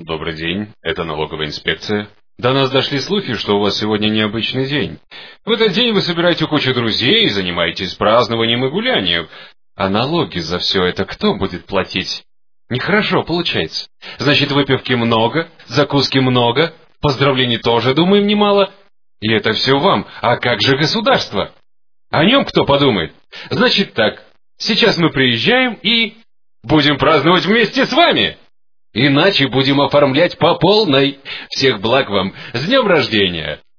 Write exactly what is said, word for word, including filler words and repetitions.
Добрый день, это налоговая инспекция. До нас дошли слухи, что у вас сегодня необычный день. В этот день вы собираете кучу друзей и занимаетесь празднованием и гулянием. А налоги за все это кто будет платить? Нехорошо получается. Значит, выпивки много, закуски много, поздравлений тоже, думаем, немало. И это все вам. А как же государство? О нем кто подумает? Значит так, сейчас мы приезжаем и будем праздновать вместе с вами. Иначе будем оформлять по полной. Всех благ вам. С днем рождения!